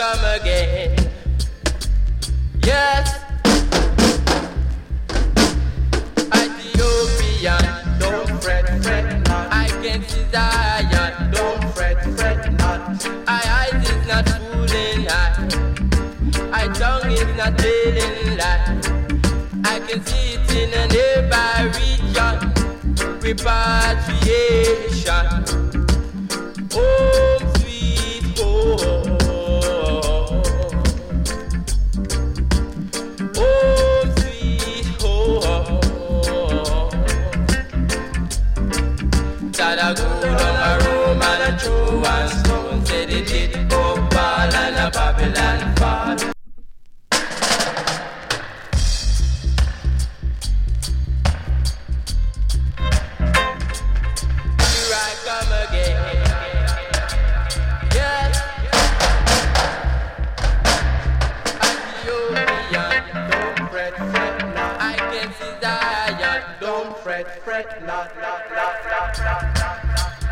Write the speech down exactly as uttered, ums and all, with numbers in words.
come again. Yes, Ethiopian, don't fret, fret not. I can see Zion, don't fret, fret not. I eyes is not fooling I. I tongue is not telling lie. I can see it in a nearby region. Repatriation. Home sweet home. Home sweet home. That I go down a room and a throw one stone. Said it did go fall and a Babylon fall. Fret, fret, not, not, not, not, not, not.